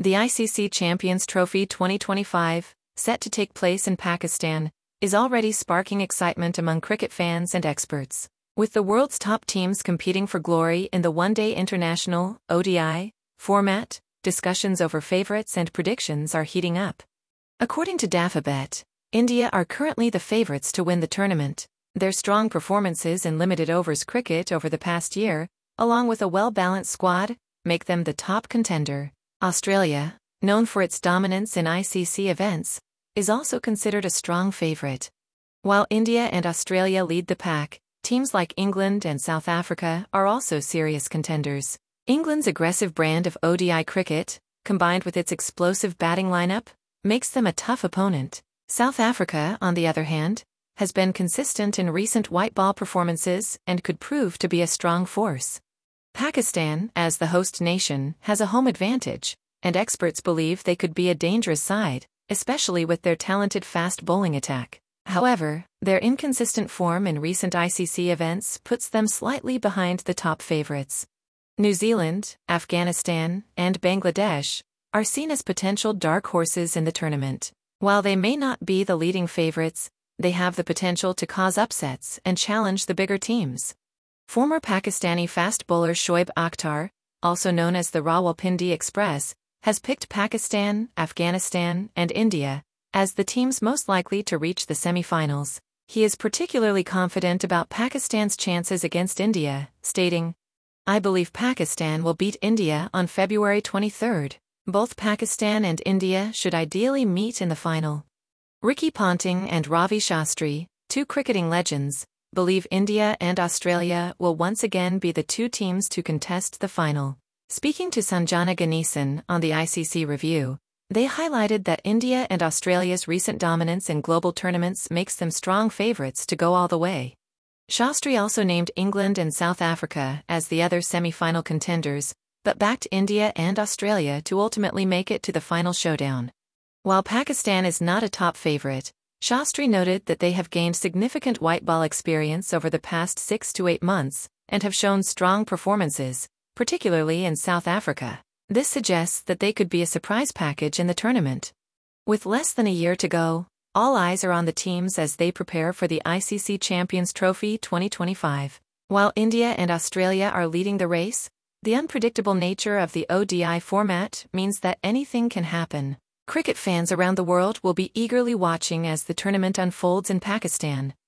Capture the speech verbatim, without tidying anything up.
The I C C Champions Trophy twenty twenty-five, set to take place in Pakistan, is already sparking excitement among cricket fans and experts. With the world's top teams competing for glory in the one-day international, O D I, format, discussions over favourites and predictions are heating up. According to Dafabet, India are currently the favourites to win the tournament. Their strong performances in limited overs cricket over the past year, along with a well-balanced squad, make them the top contender. Australia, known for its dominance in I C C events, is also considered a strong favourite. While India and Australia lead the pack, teams like England and South Africa are also serious contenders. England's aggressive brand of O D I cricket, combined with its explosive batting lineup, makes them a tough opponent. South Africa, on the other hand, has been consistent in recent white ball performances and could prove to be a strong force. Pakistan, as the host nation, has a home advantage, and experts believe they could be a dangerous side, especially with their talented fast bowling attack. However, their inconsistent form in recent I C C events puts them slightly behind the top favourites. New Zealand, Afghanistan, and Bangladesh are seen as potential dark horses in the tournament. While they may not be the leading favourites, they have the potential to cause upsets and challenge the bigger teams. Former Pakistani fast bowler Shoaib Akhtar, also known as the Rawalpindi Express, has picked Pakistan, Afghanistan, and India as the teams most likely to reach the semi-finals. He is particularly confident about Pakistan's chances against India, stating, "I believe Pakistan will beat India on February twenty-third. Both Pakistan and India should ideally meet in the final." Ricky Ponting and Ravi Shastri, two cricketing legends, believe India and Australia will once again be the two teams to contest the final. Speaking to Sanjana Ganesan on the I C C Review, they highlighted that India and Australia's recent dominance in global tournaments makes them strong favourites to go all the way. Shastri also named England and South Africa as the other semi-final contenders, but backed India and Australia to ultimately make it to the final showdown. While Pakistan is not a top favourite, Shastri noted that they have gained significant white ball experience over the past six to eight months and have shown strong performances, particularly in South Africa. This suggests that they could be a surprise package in the tournament. With less than a year to go, all eyes are on the teams as they prepare for the I C C Champions Trophy twenty twenty-five. While India and Australia are leading the race, the unpredictable nature of the O D I format means that anything can happen. Cricket fans around the world will be eagerly watching as the tournament unfolds in Pakistan.